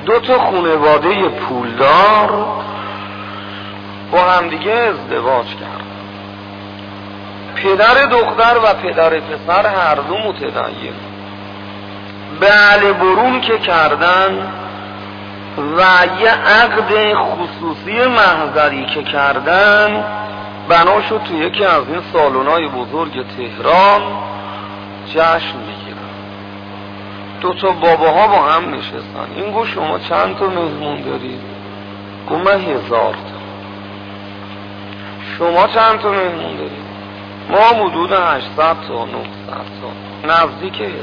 دو تا خانواده پولدار با همدیگه ازدواج کرد. پدر دختر و پدر پسر هر دو متدین. بله برون که کردن و یه عقد خصوصی محضری که کردن، بنا شد تو یکی از این سالن‌های بزرگ تهران جشن بگیرن. دو تا باباها با هم نشستن. این گفت شما چند تا مهمون دارید؟ گفت من 1000 تا. شما چند تا مهمون دارید؟ ما حدود 800 تا 900 تا، نزدیک 1000.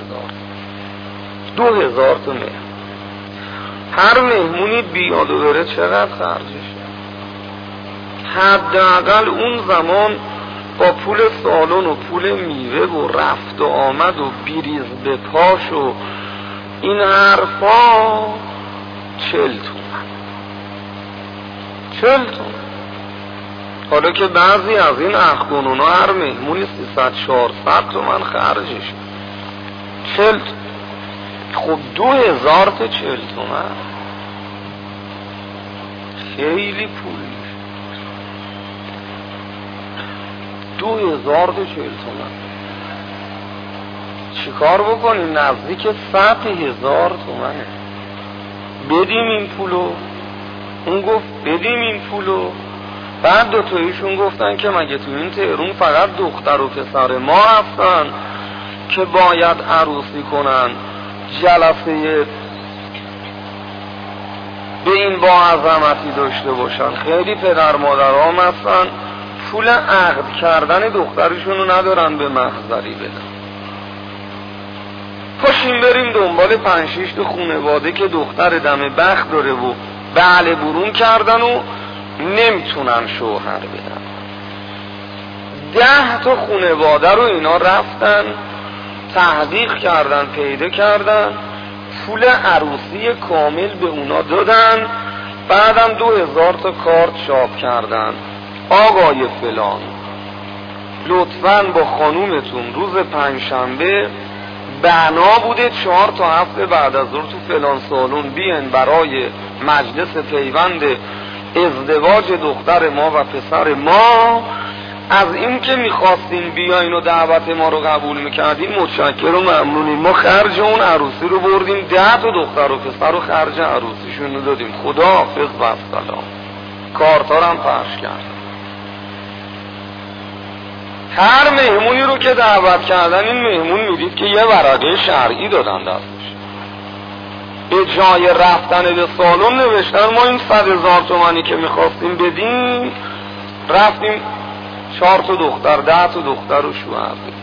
2000 تا مهمون. هر مهمونی بیاد و بره چقدر خرجشه؟ حداقل اون زمان با پول سالن و پول میوه و رفت و آمد و بیریز به پاش و این حرفا 40 تومن. 40 تومن. حالا که بعضی از این اخگونونا هر مهمونی 300-400 تومن خرجش. 40. خب 2000 تا 40 تومن خیلی پول. 2000 تا 40 تومن چیکار بکنیم؟ نزدیک 100,000 تومنه. بدیم این پولو. اون گفت بدیم این پولو. بعد دوتایشون گفتن که مگه تو این تهرون فقط دختر و پسر ما هستن که باید عروسی کنن، جلسه به این با عظمتی داشته باشن؟ خیلی پدر مادرها هستن پول عقد کردن دخترشونو ندارن به محضری بدن. پاشیم بریم دنبال 5-6 تا خانواده که دختر دم بخت داره و بله برون کردن و نمیتونن شوهر بدن. 10 تا خانواده رو اینا رفتن تحقیق کردن، پیدا کردن، پول عروسی کامل به اونا دادن. بعدم 2000 تا کارت چاپ کردن. آقای فلان لطفاً با خانومتون روز پنجشنبه بنا بوده 4 تا هفته بعد از ظهر تو فلان سالن بیاین برای مجلس پیوند ازدواج دختر ما و پسر ما. از این که میخواستین بیاین و دعوت ما رو قبول میکردین متشکر و ممنونیم. ما خرج اون عروسی رو بردیم، 10 تا دختر و پسر رو خرج عروسیشون رو دادیم. خدا حافظ و سلام. کارتا رو هم پخش کرد. هر مهمونی رو که دعوت کردن این مهمون میدید که یه ورقه شرعی دادن دستش. به جای رفتن به سالن نوشتن ما این 100,000 تومانی که میخواستیم بدیم رفتیم 4 تا دختر 10 تا دختر رو شوهر بدیم.